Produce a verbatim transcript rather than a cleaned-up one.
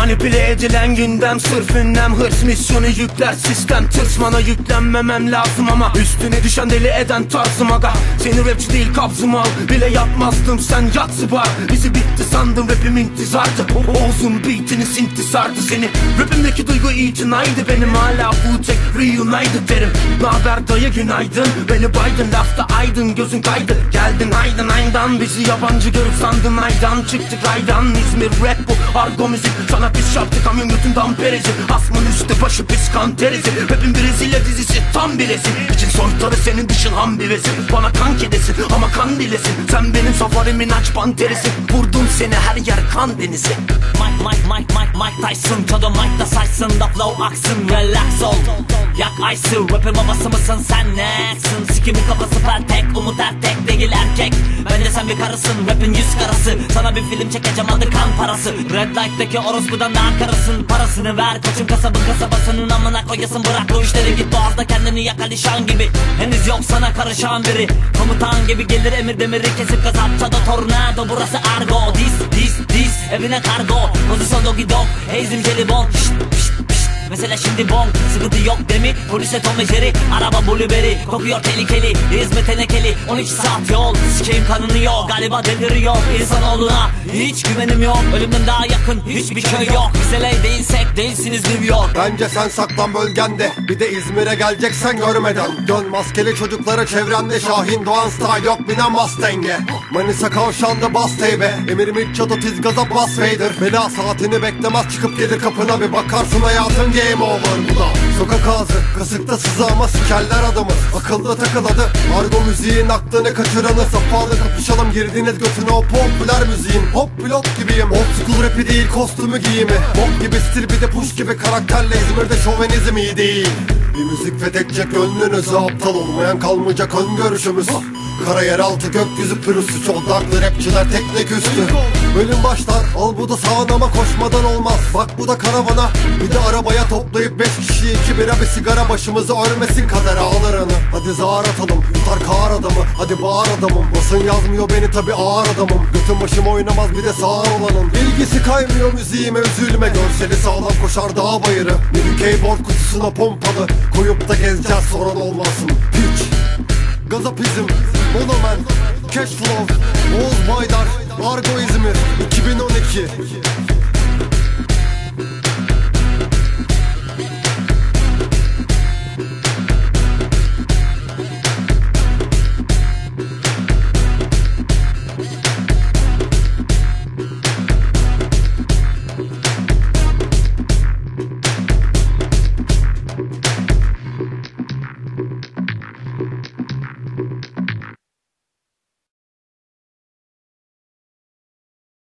Manipüle edilen gündem sırf ünlem, hırs misyonu yükler sistem. Tırsmana yüklenmemem lazım ama üstüne düşen deli eden tarzım aga. Seni rapçi değil kabzıma al bile yapmazdım, sen yatsı var. Bizi bitti sandım, rapim intizardı. Oğuz'un beatini sintisardı seni. Rapimdeki duygu itinaydı benim, hala Wu-Tang Reunited derim. Naber dayı günaydın, beni baydın lafta aydın, gözün kaydı. Geldin aydın aydan, bizi yabancı görüp sandın aydan. Çıktık aydan, İzmir rap bu argo müzik. Sana biz şartı kamyon götün dampereci. Asmın üstü başı pis kan terisi. Rapim Brezilya dizisi tam bir resim. İçin soytarı senin dışın ham birisi. Bana kan kedesin ama kan dilesin. Sen benim safarimin aç panterisin. Vurdum seni her yer kan denizi. Mike Mike Mike Mike Mike Tyson. Todo Mike da saçsın da flow aksın. Relax ol, yak aysı. Rapper babası mısın sen nesin? Sikimin kafası pertek, umut ertek değil erkek. Bence sen bir karısın, rapin yüz karası. Sana bir film çekeceğim adı kan parası. Red Light'taki orospudan daha karısın. Parasını ver koçum, kasabın kasabasının amına koyasın. Bırak bu işleri, git boğazda kendini yak Alişan gibi. Henüz yok sana karışan biri. Komutan gibi gelir emir demiri kesip gazapçada tornado. Burası argo, dis dis dis evine kargo. Pozisyon dogi dog, heizim jelibon. Şşt şşt şşt. Mesela şimdi bong, sıkıntı yok demi. Polise Tom ve Jerry, araba blueberry. Kokuyor tehlikeli, hizmet tenekeli. on iki saat yol, sikeyim kanınıyor. Galiba deliriyor insanoğluna, hiç güvenim yok. Ölümden daha yakın hiçbir köy yok. Biz L A değilsek değilsiniz New York. Bence sen saklan bölgende, bir de İzmir'e geleceksen görmeden. Dön maskeli çocuklara çevrende, Şahin Doğan style yok binen Mustang'e. Manisa kavşağında bas teybe, Emir'im ilk çato tiz gaza bas Vader. Bela saatini beklemez, çıkıp gelir kapına, bir bakarsın hayatın game over bu da. Sokak ağzı, kasıkta sızı ama sikerler adamı. Akılda takıladı, argo müziğin aklını kaçıranı. Safalı kapışalım, girdiniz götüne o popüler müziğin. Hop pilot gibiyim, old school rapi değil kostümü giyimi. Bok gibi stil bir de push gibi karakterle, İzmir'de şovenizm iyi değil. Bir müzik fethedecek önünüzü, aptal olmayan kalmayacak ön görüşümüz. Kara yeraltı gökyüzü pürüzsüz, çodaklı rapçiler teknik üstü. Bölüm başlar, al bu da sağın ama koşmadan olmaz. Bak bu da karavana, bir de arabaya toplayıp beş kişi iki bira bir sigara, başımızı örmesin kader ağlarını. Hadi zar atalım, yutar kağır adamı, hadi bağır adamım. Basın yazmıyor beni tabi ağır adamım. Götüm başım oynamaz bir de sağır olanın. İlgisi kaymıyor müziğime, üzülme, görseli sağlam koşar dağ bayırı. Bir keyboard kutusuna pompalı, koyup da gezeceğiz sorun olmasın. Hiç Gazapizm, Monoman, Cashflow, Oğuz Baydar, Argo İzmir iki bin on iki.